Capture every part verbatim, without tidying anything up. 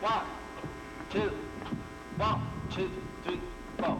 One, two, one, two, three, four.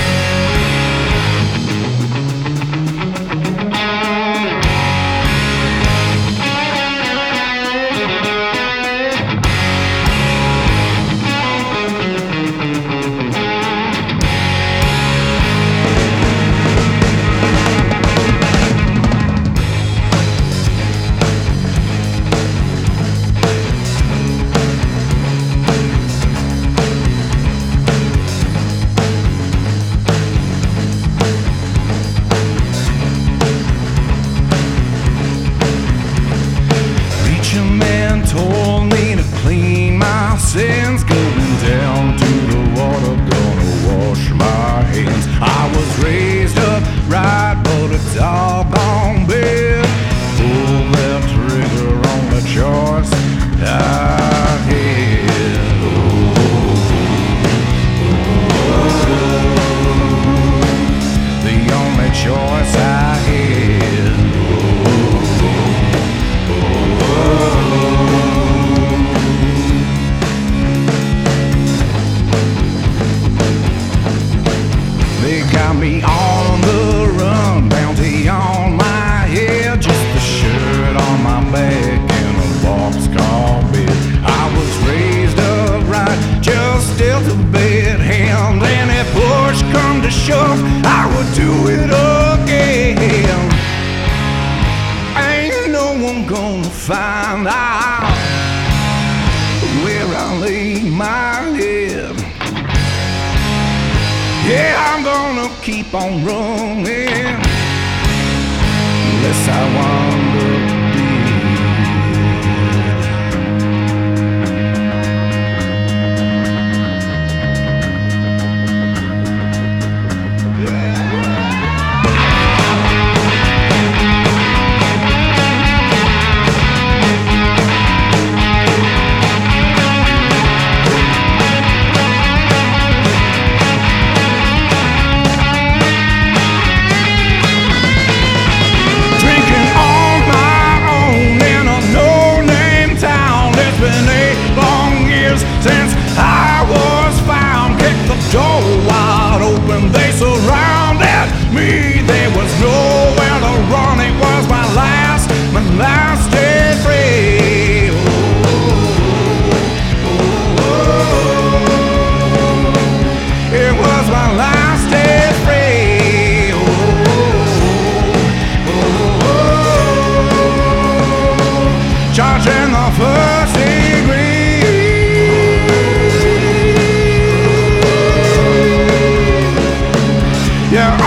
Told me to clean my sins, going down to the water, gonna wash my hands. I was raised up right, but a doggone bit. Pull that trigger on the choice I had. Oh, the only choice I had. Got me on the run, bounty on my head, just a shirt on my back and a boxcar bed. I was raised upright, just dealt a bad hand, and if push come to shove, I would do it again. Ain't no one gonna find out where I lay my head. Yeah, I'm gonna keep on running unless I wind up since I was found. Kicked the door wide open, they surrounded me. There was nowhere to run, it was my last, my last day free. Oh, oh, oh, oh. It was my last day free. Oh, oh, oh, oh. Charging the first degree. Yeah.